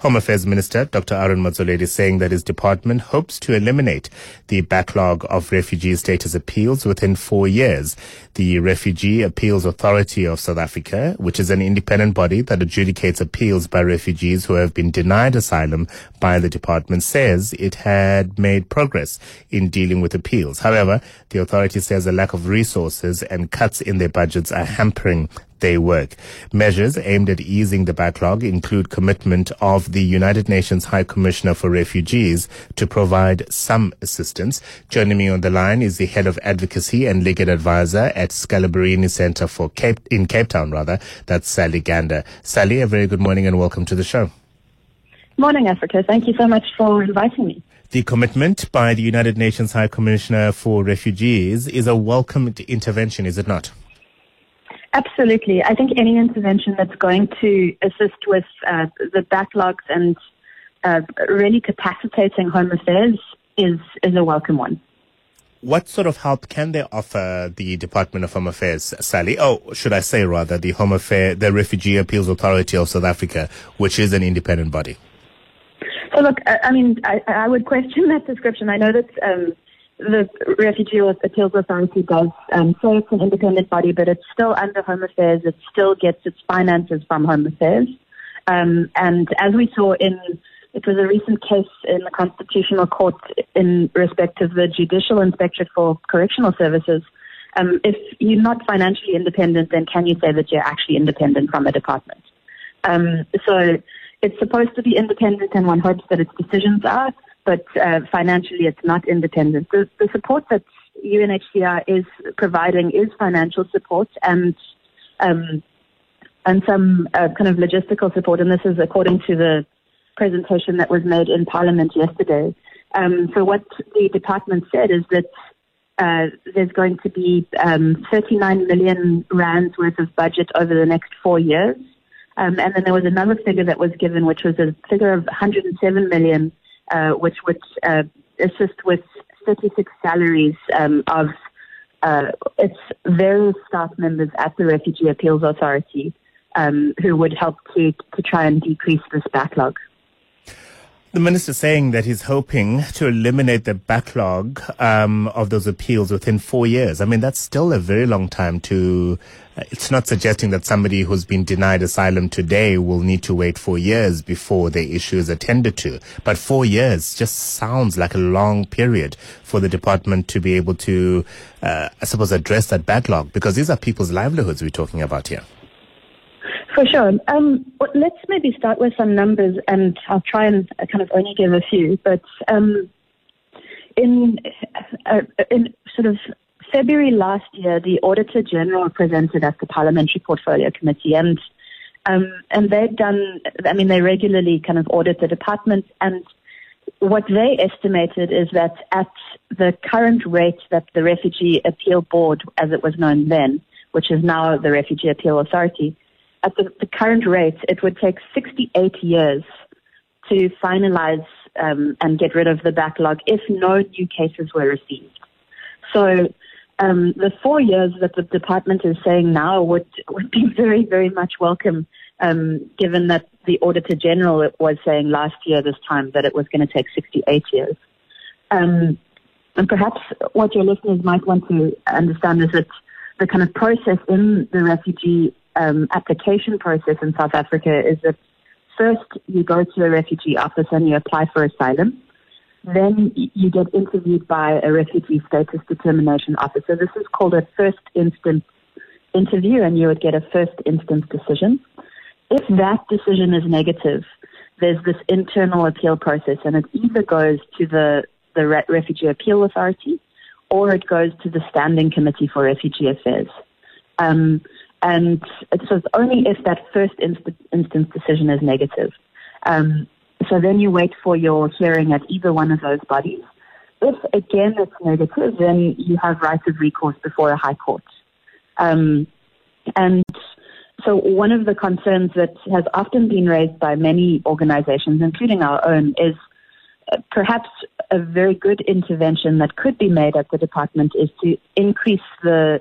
Home Affairs Minister Dr. Aaron Motsoaledi saying that his department hopes to eliminate the backlog of refugee status appeals within 4 years. The Refugee Appeals Authority of South Africa, which is an independent body that adjudicates appeals by refugees who have been denied asylum by the department, says it had made progress in dealing with appeals. However, the authority says a lack of resources and cuts in their budgets are hampering their work. Measures aimed at easing the backlog include commitment of the United Nations High Commissioner for Refugees to provide some assistance. Joining me on the line is the Head of Advocacy and Legal Advisor at Scalabrine Center for Cape Town, that's Sally Gander. Sally, a very good morning and welcome to the show. Morning, Africa. Thank you so much for inviting me. The commitment by the United Nations High Commissioner for Refugees is a welcome intervention, is it not? Absolutely. I think any intervention that's going to assist with the backlogs and really capacitating Home Affairs is a welcome one. What sort of help can they offer the Department of Home Affairs, Sally? Oh, should I say rather the Refugee Appeals Authority of South Africa, which is an independent body? So look, I would question that description. I know that the Refugee Appeals Authority does say it's an independent body, but it's still under Home Affairs. It still gets its finances from Home Affairs. And as we saw it was a recent case in the Constitutional Court in respect of the Judicial Inspectorate for Correctional Services. If you're not financially independent, then can you say that you're actually independent from a department? So it's supposed to be independent, and one hopes that its decisions are, but financially it's not independent. The support that UNHCR is providing is financial support and some kind of logistical support, and this is according to the presentation that was made in Parliament yesterday. So what the department said is that there's going to be 39 million rands worth of budget over the next 4 years. And then there was another figure that was given, which was a figure of 107 million, which would assist with 36 salaries of its various staff members at the Refugee Appeals Authority, who would help to try and decrease this backlog. The minister saying that he's hoping to eliminate the backlog of those appeals within 4 years. I mean, that's still a very long time to... it's not suggesting that somebody who's been denied asylum today will need to wait 4 years before their issue is attended to. But 4 years just sounds like a long period for the department to be able to, I suppose, address that backlog, because these are people's livelihoods we're talking about here. For sure. Let's maybe start with some numbers, and I'll try and kind of only give a few. But in sort of February last year, the Auditor General presented at the Parliamentary Portfolio Committee, and they've done. I mean, they regularly kind of audit the department, and what they estimated is that at the current rate that the Refugee Appeal Board, as it was known then, which is now the Refugee Appeal Authority, at the current rate, it would take 68 years to finalize and get rid of the backlog if no new cases were received. So the 4 years that the department is saying now would be very, very much welcome, given that the Auditor General was saying last year this time that it was going to take 68 years. And perhaps what your listeners might want to understand is that the kind of process in the refugee application process in South Africa is that first you go to a refugee office and you apply for asylum. Then you get interviewed by a refugee status determination officer. This is called a first instance interview, and you would get a first instance decision. If that decision is negative, there's this internal appeal process, and it either goes to the Refugee Appeal Authority or it goes to the Standing Committee for Refugee Affairs. And so it's only if that first instance decision is negative. So then you wait for your hearing at either one of those bodies. If, again, it's negative, then you have right of recourse before a high court. And so one of the concerns that has often been raised by many organizations, including our own, is perhaps a very good intervention that could be made at the department is to increase the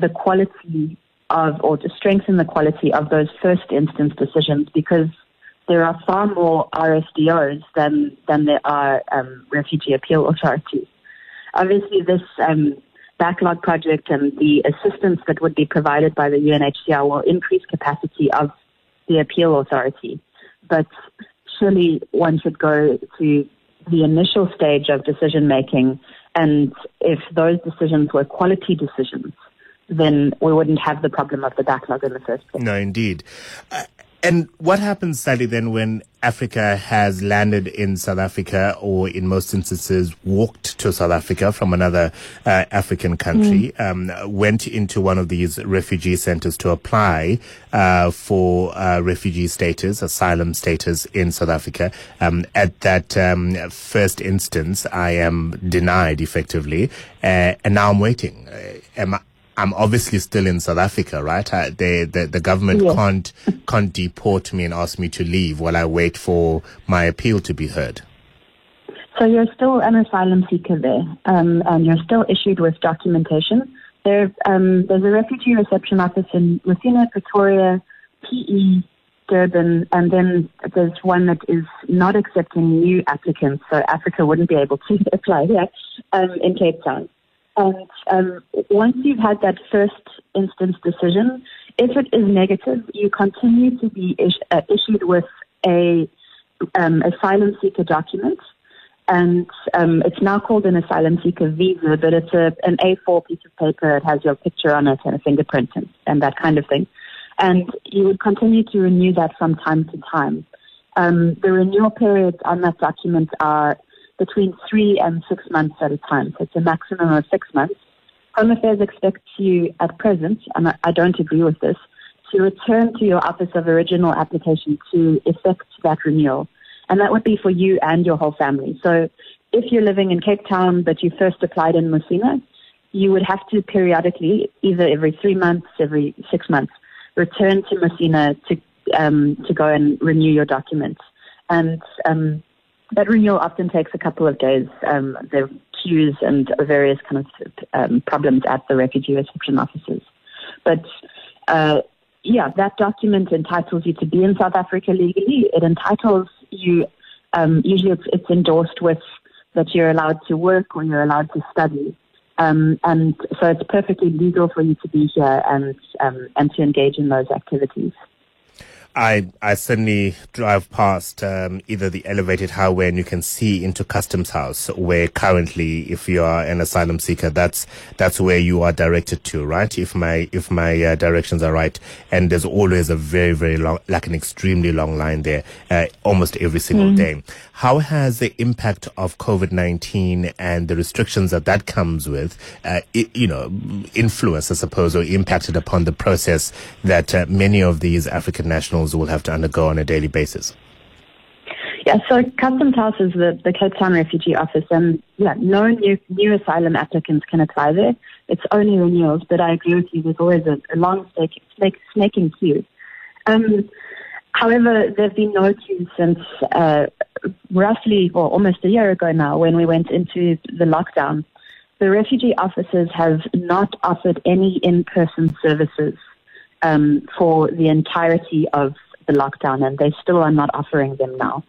quality of, or to strengthen the quality of those first instance decisions, because there are far more RSDOs than there are refugee appeal authorities. Obviously, this backlog project and the assistance that would be provided by the UNHCR will increase capacity of the appeal authority. But surely one should go to the initial stage of decision making, and if those decisions were quality decisions, then we wouldn't have the problem of the backlog in the first place. No, indeed. And what happens, Sally, then when Africa has landed in South Africa, or in most instances walked to South Africa from another African country, went into one of these refugee centers to apply for refugee status, asylum status in South Africa? At that first instance, I am denied effectively, and now I'm waiting. I'm obviously still in South Africa, right? The government can't deport me and ask me to leave while I wait for my appeal to be heard. So you're still an asylum seeker there, and you're still issued with documentation. There's a refugee reception office in Messina, Pretoria, PE, Durban, and then there's one that is not accepting new applicants, so Africa wouldn't be able to apply here, in Cape Town. And once you've had that first instance decision, if it is negative, you continue to be issued with a asylum seeker document, and it's now called an asylum seeker visa, but it's an A4 piece of paper. It has your picture on it and a fingerprint and that kind of thing. And you would continue to renew that from time to time. The renewal periods on that document are between 3 and 6 months at a time. So it's a maximum of 6 months. Home Affairs expects you at present, and I don't agree with this, to return to your Office of Original Application to effect that renewal. And that would be for you and your whole family. So if you're living in Cape Town but you first applied in Messina, you would have to periodically, either every 3 months, every 6 months, return to Messina to go and renew your documents. And that renewal often takes a couple of days. There are queues and various kind of problems at the refugee reception offices. But that document entitles you to be in South Africa legally. It entitles you, usually it's endorsed with that you're allowed to work or you're allowed to study. And so it's perfectly legal for you to be here and to engage in those activities. I certainly drive past either the elevated highway and you can see into Customs House, where currently, if you are an asylum seeker, that's where you are directed to, right? If my directions are right, and there's always a very, very long, like an extremely long line there, almost every single day. How has the impact of COVID-19 and the restrictions that comes with, influenced, I suppose, or impacted upon the process that many of these African nationals will have to undergo on a daily basis? Yeah, so Customs House is the Cape Town Refugee Office, and no new asylum applicants can apply there. It's only renewals, but I agree with you, there's always a long snaking queue. However, there have been no queues since roughly, or almost a year ago now, when we went into the lockdown. The refugee offices have not offered any in-person services for the entirety of the lockdown, and they still are not offering them now.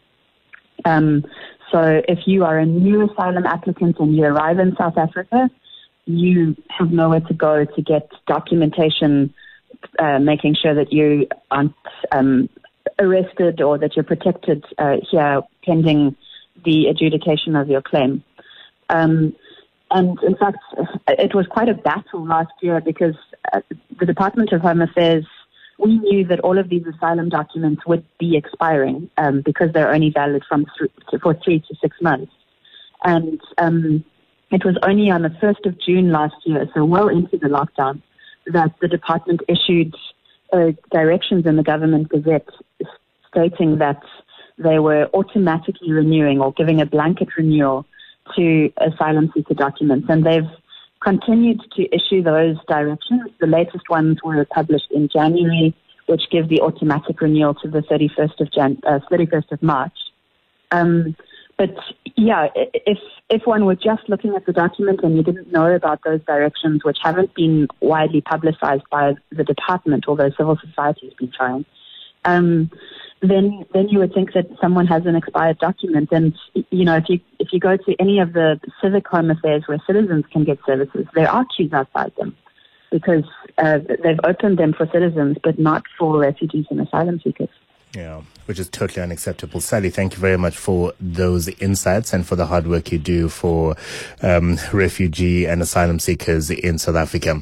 So if you are a new asylum applicant and you arrive in South Africa, you have nowhere to go to get documentation, making sure that you aren't arrested or that you're protected here pending the adjudication of your claim. And in fact, it was quite a battle last year because the Department of Home Affairs, we knew that all of these asylum documents would be expiring because they're only valid for 3 to 6 months. And it was only on the 1st of June last year, so well into the lockdown, that the department issued directions in the Government Gazette stating that they were automatically renewing or giving a blanket renewal to asylum seeker documents. And they've continued to issue those directions. The latest ones were published in January, which give the automatic renewal to the 31st of March. But yeah, if one were just looking at the document and you didn't know about those directions, which haven't been widely publicized by the department, although civil society has been trying, then you would think that someone has an expired document. And, you know, if you go to any of the civic home affairs where citizens can get services, there are queues outside them because they've opened them for citizens, but not for refugees and asylum seekers. Yeah, which is totally unacceptable. Sally, thank you very much for those insights and for the hard work you do for refugee and asylum seekers in South Africa.